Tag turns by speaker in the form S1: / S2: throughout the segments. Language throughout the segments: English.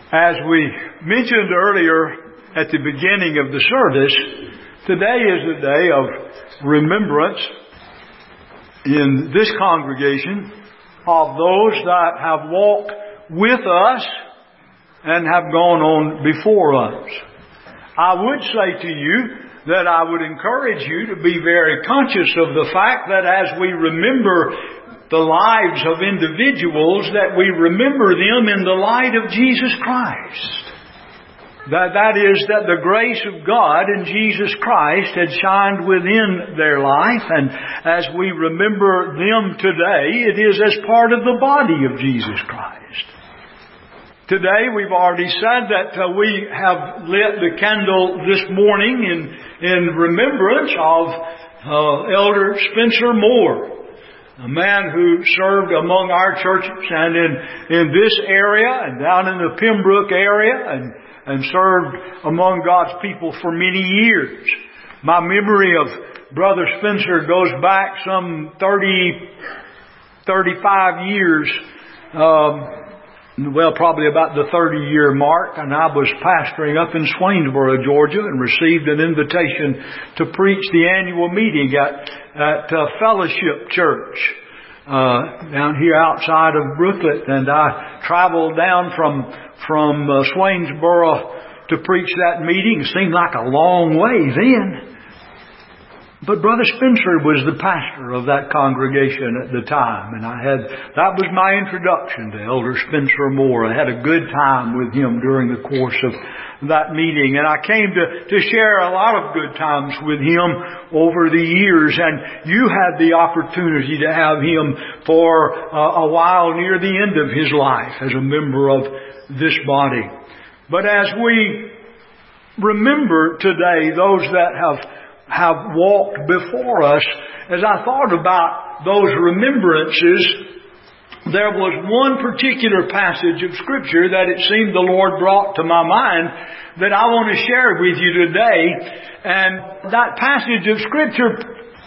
S1: As we mentioned earlier at the beginning of the service, today is a day of remembrance in this congregation of those that have walked with us and have gone on before us. I would say to you that I would encourage you to be very conscious of the fact that as we remember the lives of individuals, that we remember them in the light of Jesus Christ. That is, that the grace of God in Jesus Christ had shined within their life, and as we remember them today, it is as part of the body of Jesus Christ. Today we've already said that we have lit the candle this morning in remembrance of Elder Spencer Moore, a man who served among our churches and in this area and down in the Pembroke area and served among God's people for many years. My memory of Brother Spencer goes back some 35 years, probably about the 30-year mark, and I was pastoring up in Swainsboro, Georgia, and received an invitation to preach the annual meeting at Fellowship Church down here outside of Brooklet, and I traveled down from Swainsboro to preach that meeting. It seemed like a long way then. But Brother Spencer was the pastor of that congregation at the time, and that was my introduction to Elder Spencer Moore. I had a good time with him during the course of that meeting, and I came to share a lot of good times with him over the years, and you had the opportunity to have him for a while near the end of his life as a member of this body. But as we remember today those that have walked before us, as I thought about those remembrances, there was one particular passage of Scripture that it seemed the Lord brought to my mind that I want to share with you today. And that passage of Scripture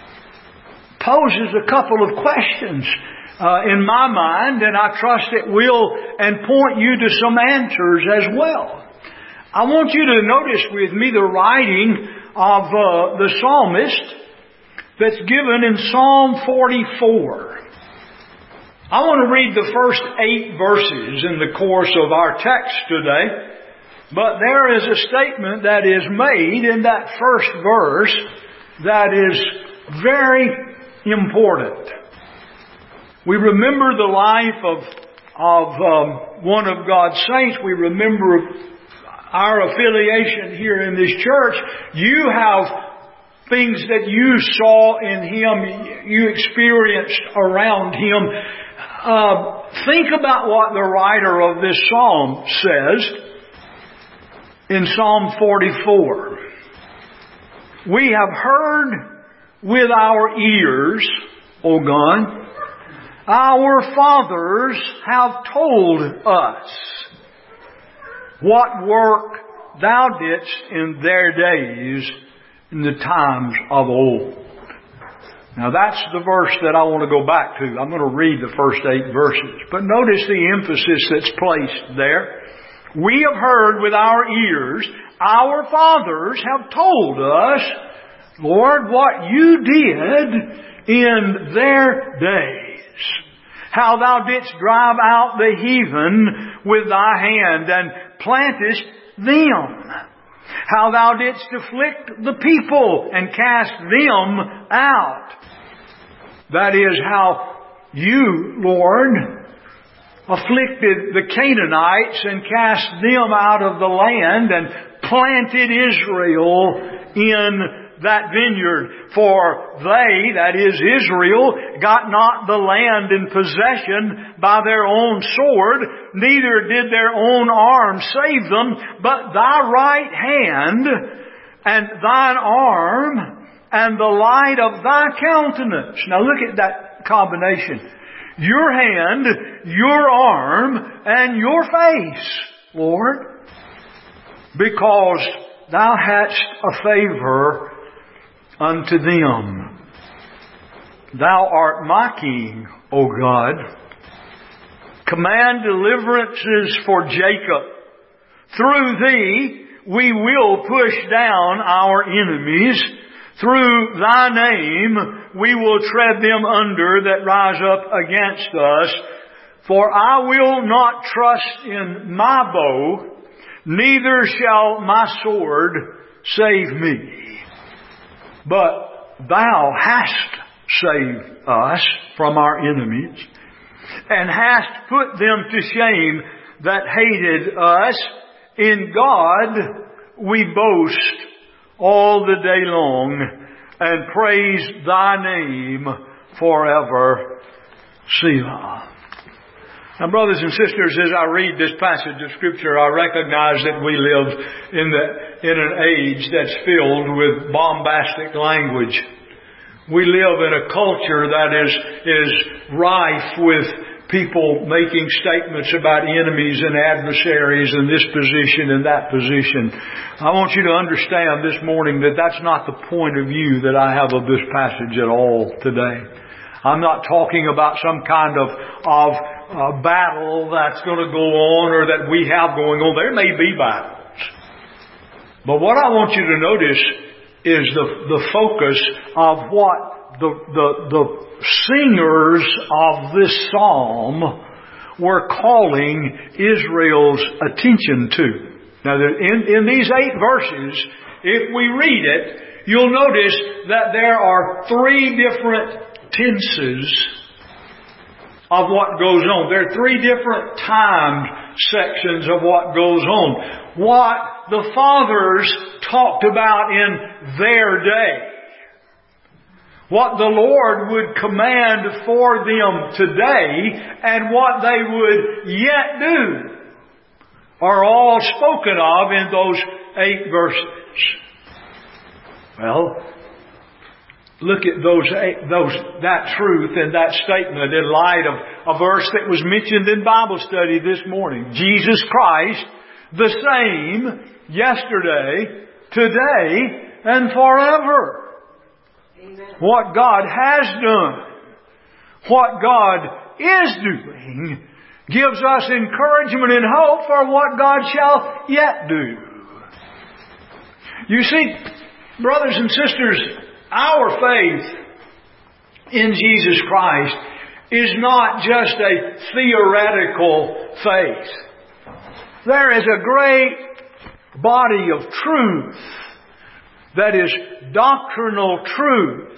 S1: poses a couple of questions in my mind, and I trust it will, and point you to some answers as well. I want you to notice with me the writing of the psalmist that's given in Psalm 44. I want to read the first 8 verses in the course of our text today, but there is a statement that is made in that first verse that is very important. We remember the life of one of God's saints. We remember our affiliation here in this church. You have things that you saw in him, you experienced around him. Think about what the writer of this psalm says in Psalm 44. We have heard with our ears, O God, our fathers have told us what work Thou didst in their days, in the times of old. Now that's the verse that I want to go back to. I'm going to read the first 8 verses. But notice the emphasis that's placed there. We have heard with our ears, our fathers have told us, Lord, what You did in their days. How Thou didst drive out the heathen with Thy hand and plantest them. How Thou didst afflict the people and cast them out. That is how You, Lord, afflicted the Canaanites and cast them out of the land and planted Israel in that vineyard. For they, that is Israel, got not the land in possession by their own sword, neither did their own arm save them, but Thy right hand and Thine arm and the light of Thy countenance. Now look at that combination. Your hand, Your arm, and Your face, Lord, because Thou hadst a favor unto them. Thou art my King, O God. Command deliverances for Jacob Through Thee we will push down our enemies. Through Thy name we will tread them under that rise up against us. For I will not trust in my bow, neither shall my sword save me. But Thou hast saved us from our enemies, and hast put them to shame that hated us. In God we boast all the day long, and praise Thy name forever. Selah. Now, brothers and sisters, as I read this passage of Scripture, I recognize that we live in an age that's filled with bombastic language. We live in a culture that is rife with people making statements about enemies and adversaries and this position and that position. I want you to understand this morning that that's not the point of view that I have of this passage at all today. I'm not talking about some kind of battle that's going to go on or that we have going on. There may be battles. But what I want you to notice is the focus of what the singers of this psalm were calling Israel's attention to. Now, in these 8 verses, if we read it, you'll notice that there are 3 different tenses of what goes on. There are 3 different time sections of what goes on. What the fathers talked about in their day. What the Lord would command for them today, and what they would yet do, are all spoken of in those 8 verses. Well, look at that truth and that statement in light of a verse that was mentioned in Bible study this morning. Jesus Christ, the same yesterday, today, and forever. Amen. What God has done, what God is doing, gives us encouragement and hope for what God shall yet do. You see, brothers and sisters, our faith in Jesus Christ is not just a theoretical faith. There is a great body of truth that is doctrinal truth,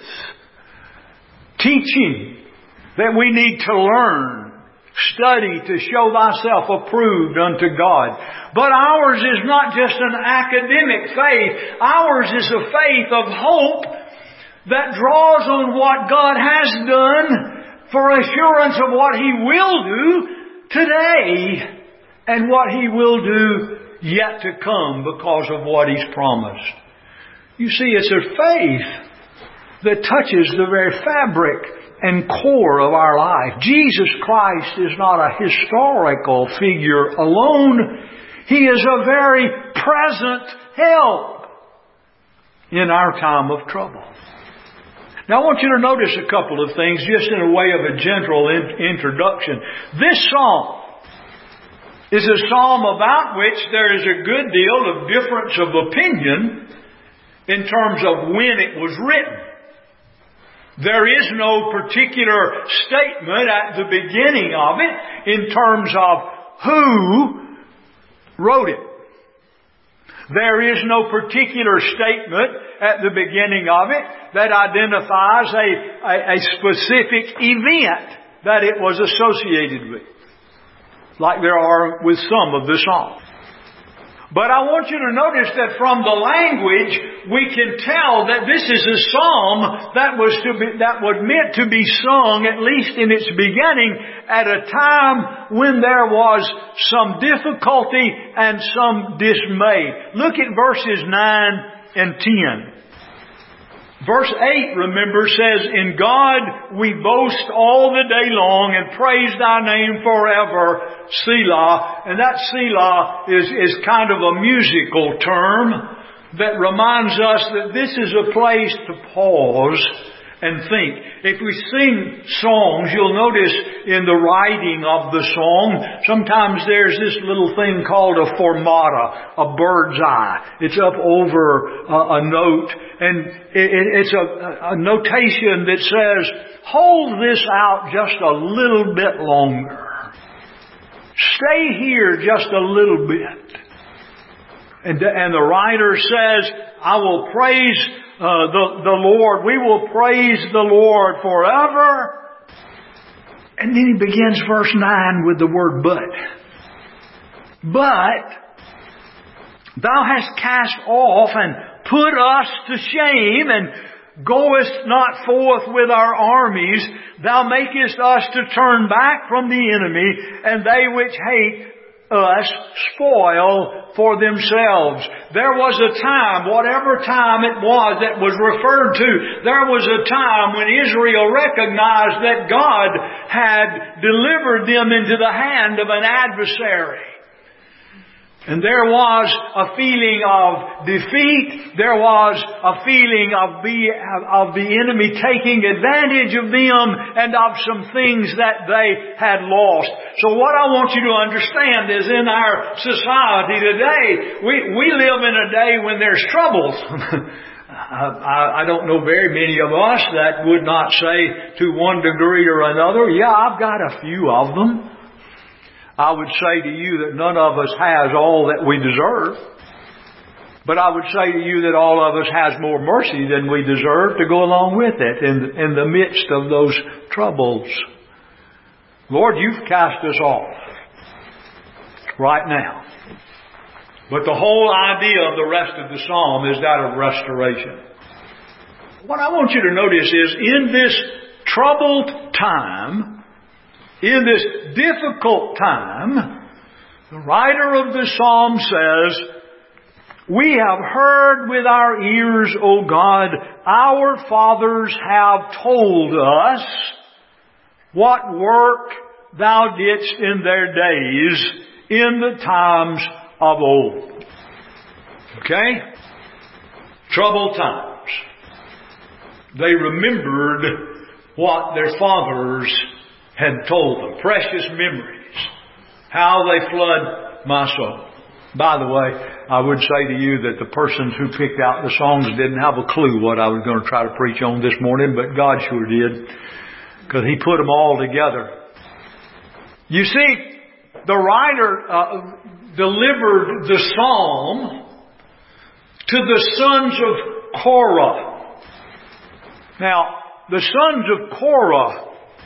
S1: teaching that we need to learn, study to show thyself approved unto God. But ours is not just an academic faith. Ours is a faith of hope that draws on what God has done for assurance of what He will do today and what He will do yet to come because of what He's promised. You see, it's a faith that touches the very fabric and core of our life. Jesus Christ is not a historical figure alone. He is a very present help in our time of trouble. Now I want you to notice a couple of things just in a way of a general introduction. This psalm is a psalm about which there is a good deal of difference of opinion in terms of when it was written. There is no particular statement at the beginning of it in terms of who wrote it. There is no particular statement at the beginning of it that identifies a specific event that it was associated with, like there are with some of the Psalms. But I want you to notice that from the language, we can tell that this is a psalm that was meant to be sung, at least in its beginning, at a time when there was some difficulty and some dismay. Look at verses 9 and 10. Verse 8, remember, says, "In God we boast all the day long and praise Thy name forever, Selah." And that Selah is kind of a musical term that reminds us that this is a place to pause and think. If we sing songs, you'll notice in the writing of the song, sometimes there's this little thing called a formata, a bird's eye. It's up over a note, and it's a notation that says, hold this out just a little bit longer. Stay here just a little bit. And the writer says, I will praise the Lord. We will praise the Lord forever. And then he begins verse 9 with the word but. But thou hast cast off and put us to shame, and goest not forth with our armies. Thou makest us to turn back from the enemy, and they which hate us spoil for themselves. There was a time, whatever time it was that was referred to, there was a time when Israel recognized that God had delivered them into the hand of an adversary. And there was a feeling of defeat. There was a feeling of the enemy taking advantage of them and of some things that they had lost. So what I want you to understand is in our society today, we live in a day when there's troubles. I don't know very many of us that would not say to one degree or another, yeah, I've got a few of them. I would say to you that none of us has all that we deserve. But I would say to you that all of us has more mercy than we deserve to go along with it in the midst of those troubles. Lord, you've cast us off right now. But the whole idea of the rest of the psalm is that of restoration. What I want you to notice is in this troubled time, in this difficult time, the writer of the psalm says, we have heard with our ears, O God, our fathers have told us what work thou didst in their days, in the times of old. Okay? Troubled times. They remembered what their fathers had told them. Precious memories. How they flood my soul. By the way, I would say to you that the persons who picked out the songs didn't have a clue what I was going to try to preach on this morning, but God sure did. Because He put them all together. You see, the writer delivered the psalm to the sons of Korah. Now, the sons of Korah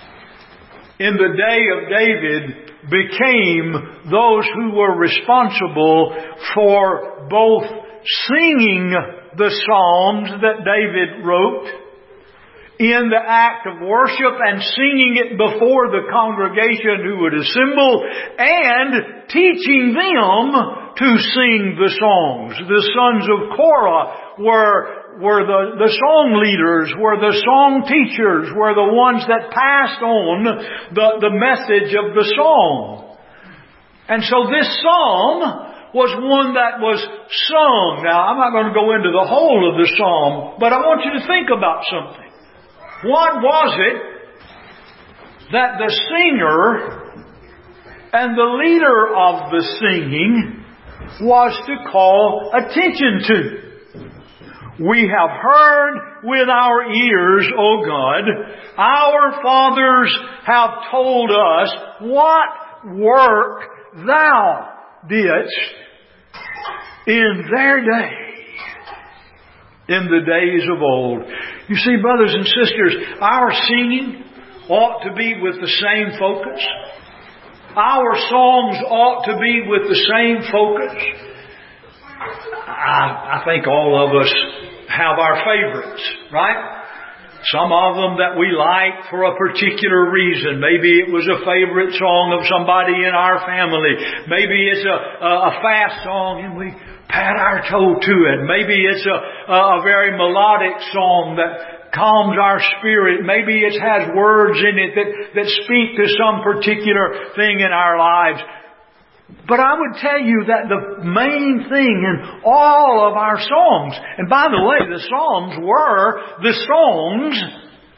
S1: in the day of David became those who were responsible for both singing the psalms that David wrote in the act of worship and singing it before the congregation who would assemble and teaching them to sing the songs. The sons of Korah were the song leaders, were the song teachers, were the ones that passed on the message of the song. And so this psalm was one that was sung. Now, I'm not going to go into the whole of the psalm, but I want you to think about something. What was it that the singer and the leader of the singing was to call attention to? We have heard with our ears, O God, our fathers have told us what work thou didst in their day, in the days of old. You see, brothers and sisters, our singing ought to be with the same focus. Our songs ought to be with the same focus. I think all of us have our favorites, right? Some of them that we like for a particular reason. Maybe it was a favorite song of somebody in our family. Maybe it's a fast song and we pat our toe to it. Maybe it's a very melodic song that calms our spirit. Maybe it has words in it that speak to some particular thing in our lives. But I would tell you that the main thing in all of our songs, and by the way, the Psalms were the songs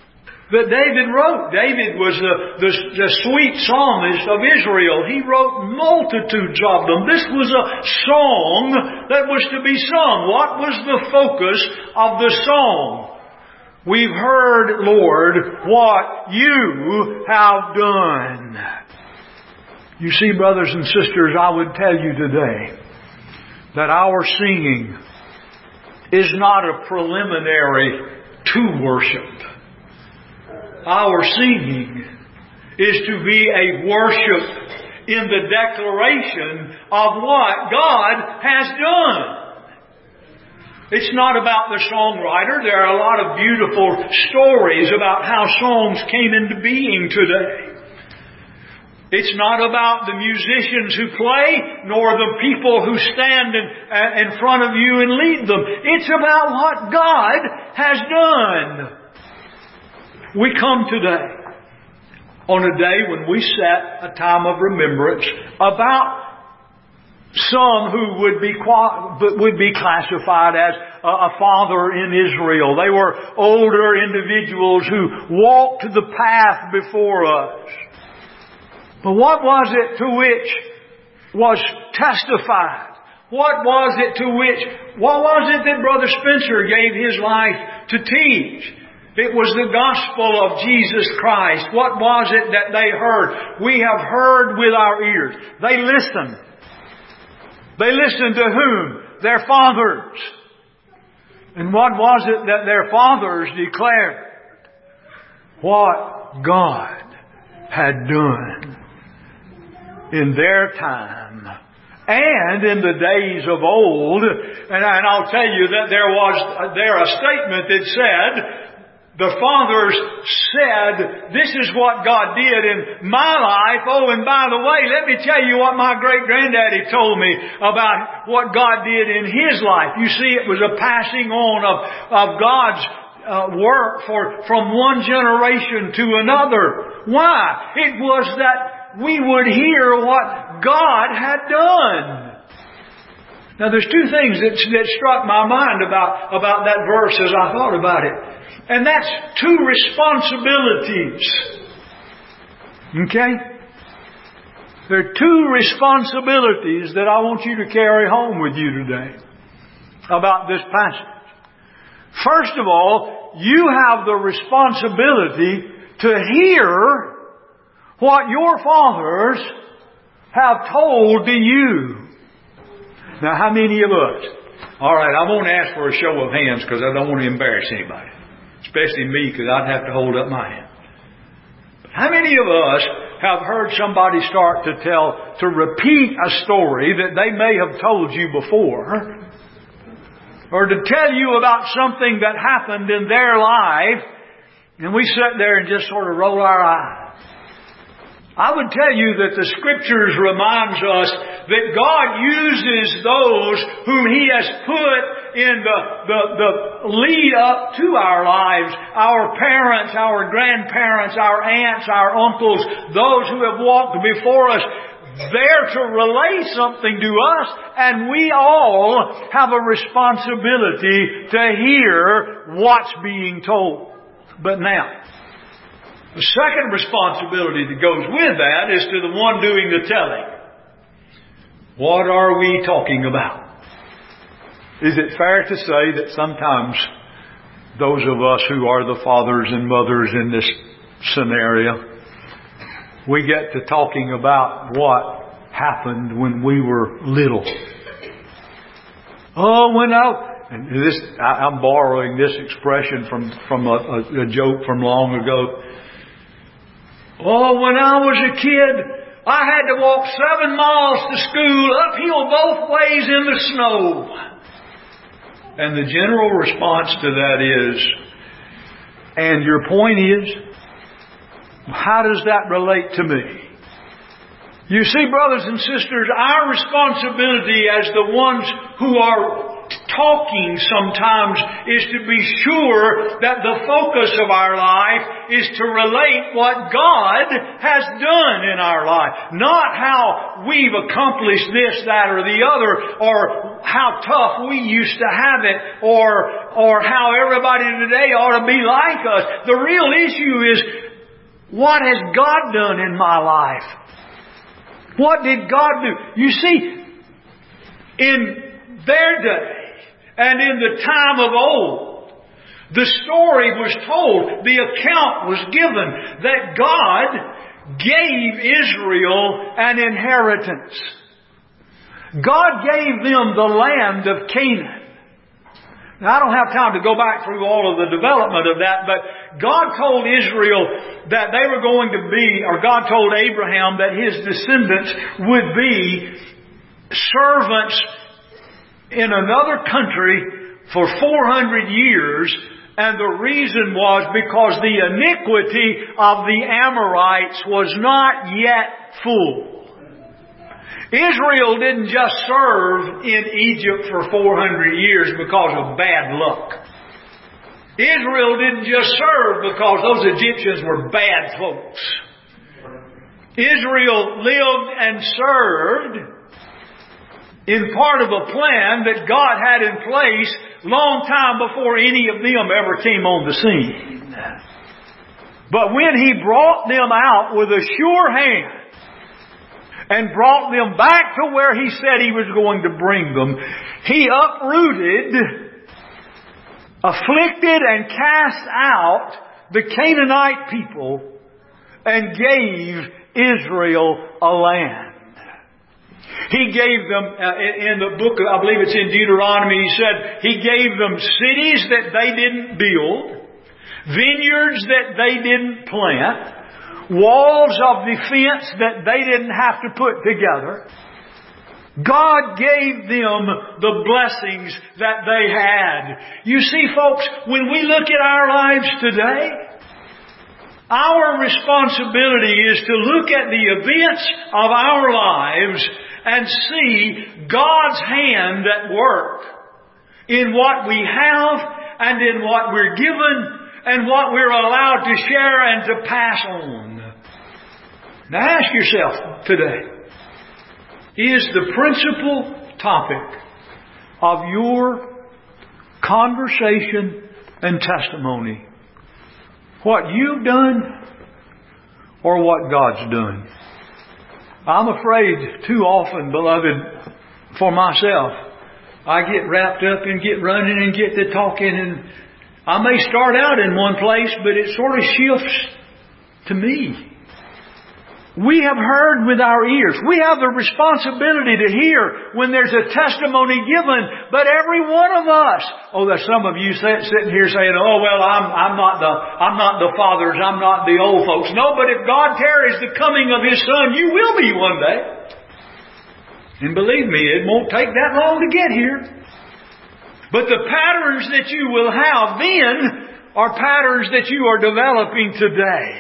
S1: that David wrote. David was the sweet psalmist of Israel. He wrote multitudes of them. This was a song that was to be sung. What was the focus of the song? We've heard, Lord, what You have done. You see, brothers and sisters, I would tell you today that our singing is not a preliminary to worship. Our singing is to be a worship in the declaration of what God has done. It's not about the songwriter. There are a lot of beautiful stories about how songs came into being today. It's not about the musicians who play, nor the people who stand in front of you and lead them. It's about what God has done. We come today on a day when we set a time of remembrance about some who would be classified as a father in Israel. They were older individuals who walked the path before us. But what was it to which was testified? What was it that Brother Spencer gave his life to teach? It was the gospel of Jesus Christ. What was it that they heard? We have heard with our ears. They listened. They listened to whom? Their fathers. And what was it that their fathers declared? What God had done in their time and in the days of old. And I'll tell you that there a statement that said, the fathers said, this is what God did in my life. Oh, and by the way, let me tell you what my great-granddaddy told me about what God did in his life. You see, it was a passing on of God's work from one generation to another. Why? It was that we would hear what God had done. Now, there's two things that struck my mind about that verse as I thought about it. And that's two responsibilities. Okay? There are two responsibilities that I want you to carry home with you today about this passage. First of all, you have the responsibility to hear what your fathers have told to you. Now, how many of us? All right, I won't ask for a show of hands because I don't want to embarrass anybody. Especially me, because I'd have to hold up my hand. But how many of us have heard somebody start to repeat a story that they may have told you before, or to tell you about something that happened in their life, and we sit there and just sort of roll our eyes? I would tell you that the Scriptures reminds us that God uses those whom He has put in the lead up to our lives, our parents, our grandparents, our aunts, our uncles, those who have walked before us. They're to relay something to us, and we all have a responsibility to hear what's being told. But now, the second responsibility that goes with that is to the one doing the telling. What are we talking about? Is it fair to say that sometimes those of us who are the fathers and mothers in this scenario, we get to talking about what happened when we were little? Oh, I'm borrowing this expression from a joke from long ago. Oh, when I was a kid, I had to walk 7 miles to school, uphill both ways in the snow. And the general response to that is, and your point is, how does that relate to me? You see, brothers and sisters, our responsibility as the ones who are talking sometimes is to be sure that the focus of our life is to relate what God has done in our life. Not how we've accomplished this, that, or the other, or how tough we used to have it, or how everybody today ought to be like us. The real issue is, what has God done in my life? What did God do? You see, in their day, and in the time of old, the story was told, the account was given that God gave Israel an inheritance. God gave them the land of Canaan. Now, I don't have time to go back through all of the development of that, but God told Israel that they were going to be, or God told Abraham that his descendants would be servants in another country for 400 years, and the reason was because the iniquity of the Amorites was not yet full. Israel didn't just serve in Egypt for 400 years because of bad luck. Israel didn't just serve because those Egyptians were bad folks. Israel lived and served in part of a plan that God had in place long time before any of them ever came on the scene. But when He brought them out with a sure hand and brought them back to where He said He was going to bring them, He uprooted, afflicted, and cast out the Canaanite people and gave Israel a land. He gave them, in the book, I believe it's in Deuteronomy, He said He gave them cities that they didn't build, vineyards that they didn't plant, walls of defense that they didn't have to put together. God gave them the blessings that they had. You see, folks, when we look at our lives today, our responsibility is to look at the events of our lives and see God's hand at work in what we have and in what we're given and what we're allowed to share and to pass on. Now ask yourself today, is the principal topic of your conversation and testimony what you've done or what God's done? I'm afraid too often, beloved, for myself, I get wrapped up and get running and get to talking, and I may start out in one place, but it sort of shifts to me. We have heard with our ears. We have the responsibility to hear when there's a testimony given. But every one of us, there's some of you sitting here saying, "Oh well, I'm not the fathers, I'm not the old folks." No, but if God tarries the coming of His Son, you will be one day. And believe me, it won't take that long to get here. But the patterns that you will have then are patterns that you are developing today.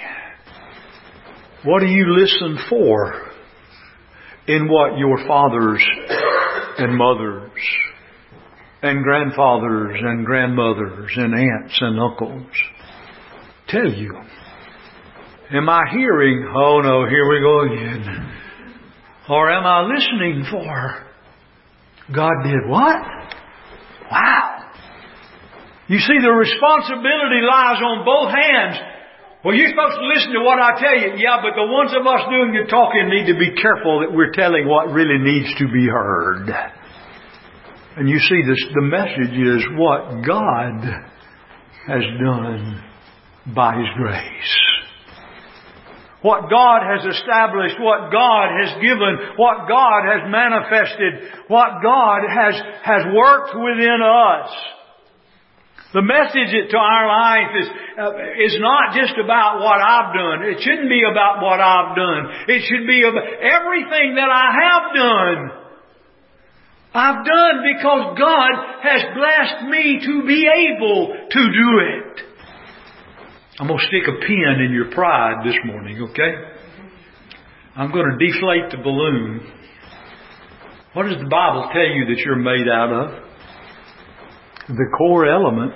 S1: What do you listen for in what your fathers and mothers and grandfathers and grandmothers and aunts and uncles tell you? Am I hearing, "Oh no, here we go again"? Or am I listening for, "God did what? Wow." You see, the responsibility lies on both hands. Well, you're supposed to listen to what I tell you. Yeah, but the ones of us doing the talking need to be careful that we're telling what really needs to be heard. And you see, the message is what God has done by His grace. What God has established, what God has given, what God has manifested, what God has worked within us. The message to our life is not just about what I've done. It shouldn't be about what I've done. It should be about everything that I have done. I've done because God has blessed me to be able to do it. I'm going to stick a pin in your pride this morning, okay? I'm going to deflate the balloon. What does the Bible tell you that you're made out of? The core element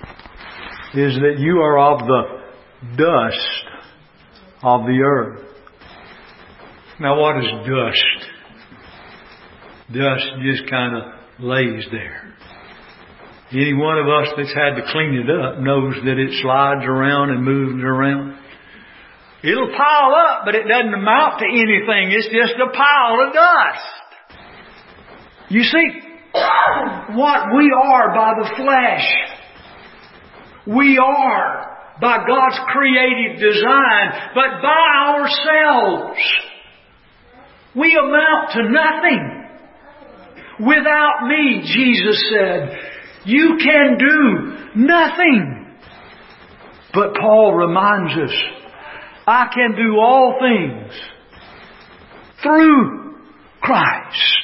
S1: is that you are of the dust of the earth. Now what is dust? Dust just kind of lays there. Any one of us that's had to clean it up knows that it slides around and moves around. It'll pile up, but it doesn't amount to anything. It's just a pile of dust. You see, what we are by the flesh, we are by God's creative design, but by ourselves, we amount to nothing. Without me, Jesus said, you can do nothing. But Paul reminds us, I can do all things through Christ.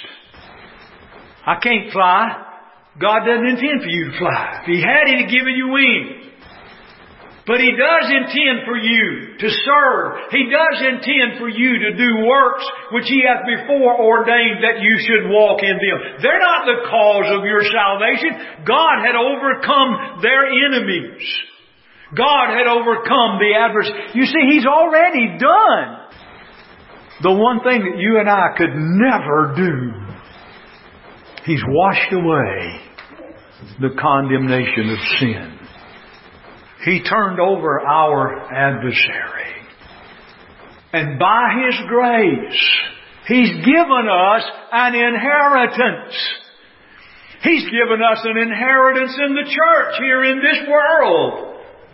S1: I can't fly. God doesn't intend for you to fly. If He had, He'd have given you wings. But He does intend for you to serve. He does intend for you to do works which He hath before ordained that you should walk in them. They're not the cause of your salvation. God had overcome their enemies. God had overcome the adversary. You see, He's already done the one thing that you and I could never do. He's washed away the condemnation of sin. He turned over our adversary. And by His grace, He's given us an inheritance. He's given us an inheritance in the church here in this world.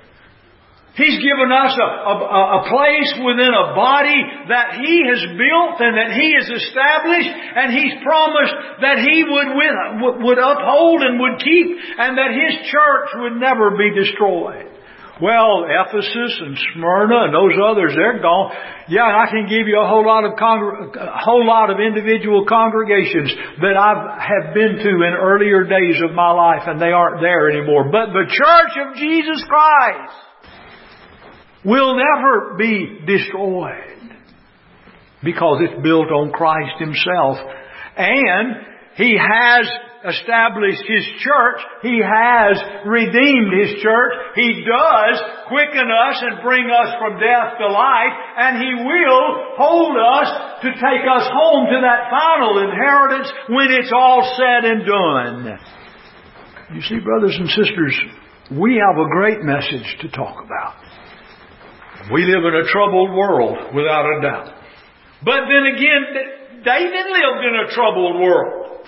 S1: He's given us a place within a body that He has built and that He has established, and He's promised that He would uphold and would keep, and that His church would never be destroyed. Well, Ephesus and Smyrna and those others, they're gone. Yeah, I can give you a whole lot of individual congregations that I have been to in earlier days of my life, and they aren't there anymore. But the Church of Jesus Christ will never be destroyed because it's built on Christ Himself. And He has established His church. He has redeemed His church. He does quicken us and bring us from death to life. And He will hold us to take us home to that final inheritance when it's all said and done. You see, brothers and sisters, we have a great message to talk about. We live in a troubled world, without a doubt. But then again, David lived in a troubled world.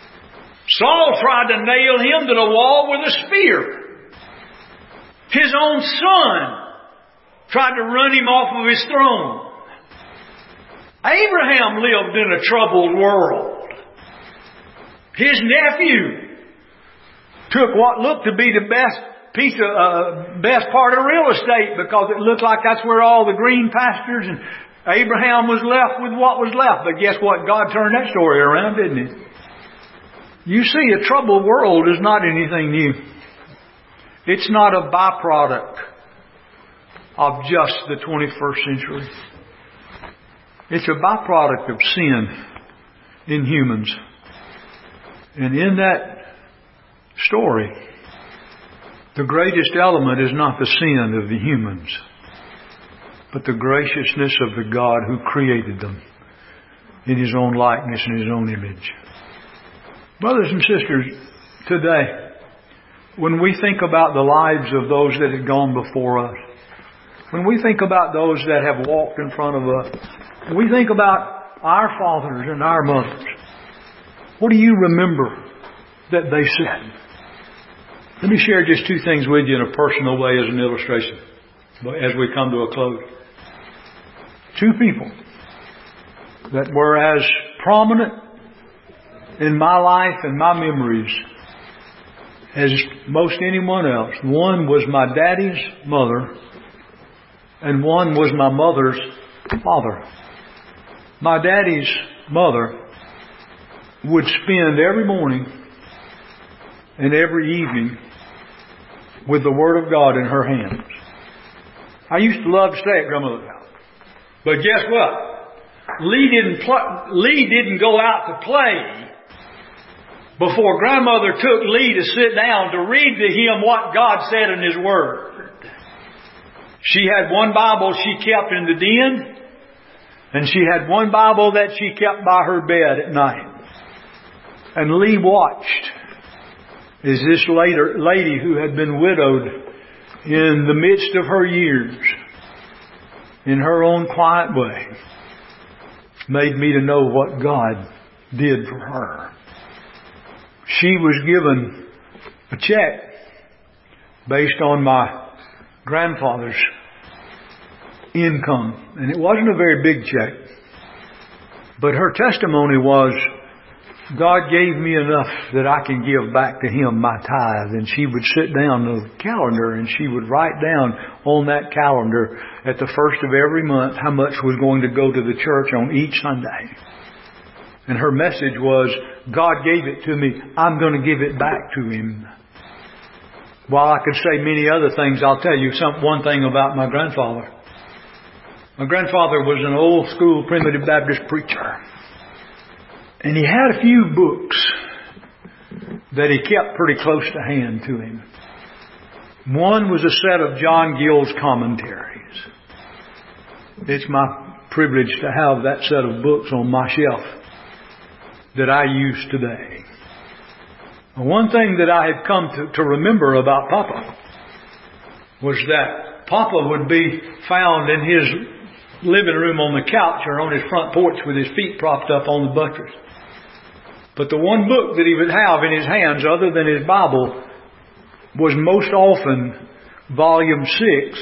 S1: Saul tried to nail him to the wall with a spear. His own son tried to run him off of his throne. Abraham lived in a troubled world. His nephew took what looked to be the best part of real estate because it looked like that's where all the green pastures, and Abraham was left with what was left. But guess what? God turned that story around, didn't He? You see, a troubled world is not anything new. It's not a byproduct of just the 21st century. It's a byproduct of sin in humans. And in that story, the greatest element is not the sin of the humans, but the graciousness of the God who created them in His own likeness and His own image. Brothers and sisters, today, when we think about the lives of those that have gone before us, when we think about those that have walked in front of us, when we think about our fathers and our mothers, what do you remember that they said? Let me share just two things with you in a personal way as an illustration as we come to a close. Two people that were as prominent in my life and my memories as most anyone else. One was my daddy's mother, and one was my mother's father. My daddy's mother would spend every morning and every evening with the Word of God in her hands. I used to love to stay at grandmother's house. But guess what? Lee didn't go out to play before grandmother took Lee to sit down to read to him what God said in His Word. She had one Bible she kept in the den, and she had one Bible that she kept by her bed at night. And Lee watched as this lady who had been widowed in the midst of her years, in her own quiet way, made me to know what God did for her. She was given a check based on my grandfather's income. And it wasn't a very big check. But her testimony was, God gave me enough that I can give back to Him my tithe. And she would sit down on the calendar and she would write down on that calendar at the first of every month how much was going to go to the church on each Sunday. And her message was, God gave it to me, I'm going to give it back to Him. While I could say many other things, I'll tell you one thing about my grandfather. My grandfather was an old school primitive Baptist preacher. And he had a few books that he kept pretty close to hand to him. One was a set of John Gill's commentaries. It's my privilege to have that set of books on my shelf that I use today. One thing that I had come to remember about Papa was that Papa would be found in his living room on the couch or on his front porch with his feet propped up on the buttress. But the one book that he would have in his hands other than his Bible was most often volume 6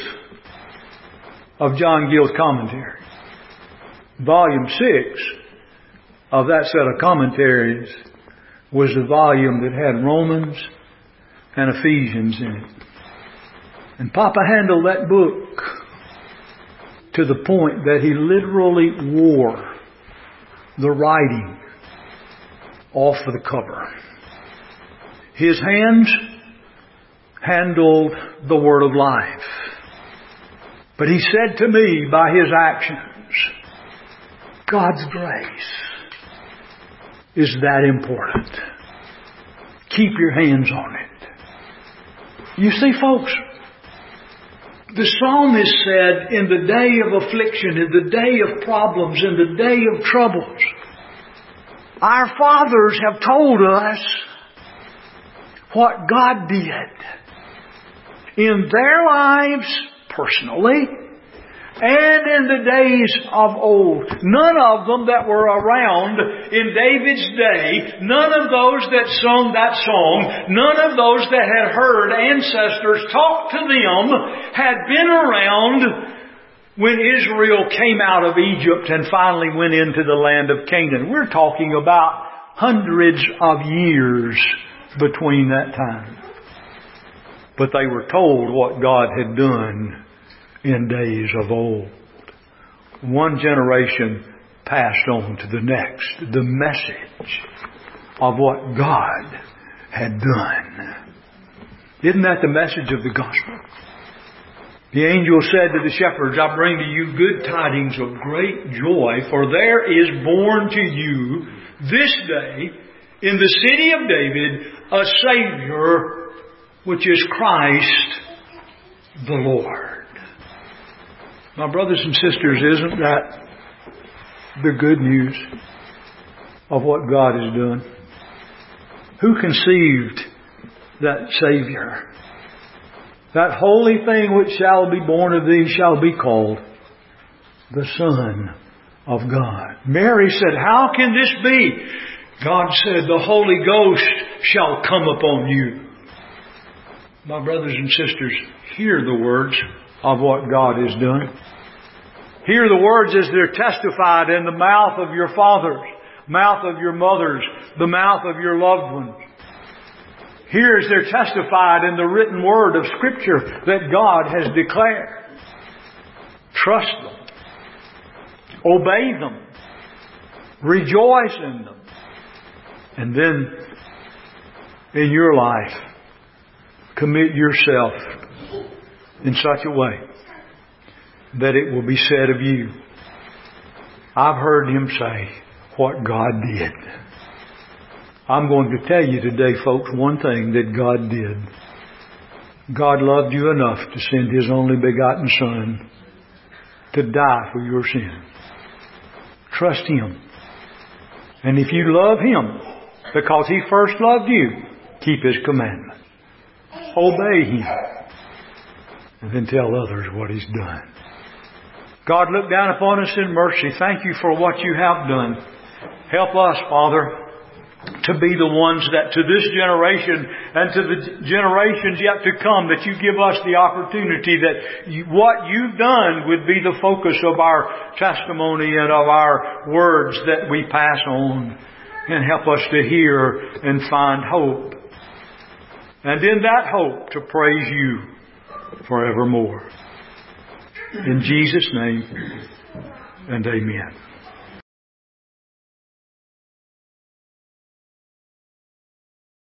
S1: of John Gill's commentary. Volume 6 of that set of commentaries was the volume that had Romans and Ephesians in it. And Papa handled that book to the point that he literally wore the writing off of the cover. His hands handled the word of life. But he said to me by his actions, God's grace is that important. Keep your hands on it. You see, folks, the psalmist said, in the day of affliction, in the day of problems, in the day of troubles, our fathers have told us what God did in their lives personally and in the days of old. None of them that were around in David's day, none of those that sung that song, none of those that had heard ancestors talk to them had been around when Israel came out of Egypt and finally went into the land of Canaan. We're talking about hundreds of years between that time. But they were told what God had done in days of old. One generation passed on to the next the message of what God had done. Isn't that the message of the gospel? The angel said to the shepherds, I bring to you good tidings of great joy, for there is born to you this day in the city of David a Savior, which is Christ the Lord. My brothers and sisters, isn't that the good news of what God has done? Who conceived that Savior? That holy thing which shall be born of thee shall be called the Son of God. Mary said, how can this be? God said, the Holy Ghost shall come upon you. My brothers and sisters, hear the words of what God has done. Hear the words as they're testified in the mouth of your fathers, mouth of your mothers, the mouth of your loved ones. Here as they're testified in the written word of Scripture that God has declared. Trust them. Obey them. Rejoice in them. And then in your life, commit yourself in such a way that it will be said of you, I've heard him say what God did. I'm going to tell you today, folks, one thing that God did. God loved you enough to send His only begotten Son to die for your sin. Trust Him. And if you love Him, because He first loved you, keep His commandments. Obey Him. And then tell others what He's done. God, look down upon us in mercy. Thank You for what You have done. Help us, Father, to be the ones that to this generation and to the generations yet to come, that You give us the opportunity that what You've done would be the focus of our testimony and of our words that we pass on, and help us to hear and find hope. And in that hope to praise You forevermore. In Jesus' name, and amen.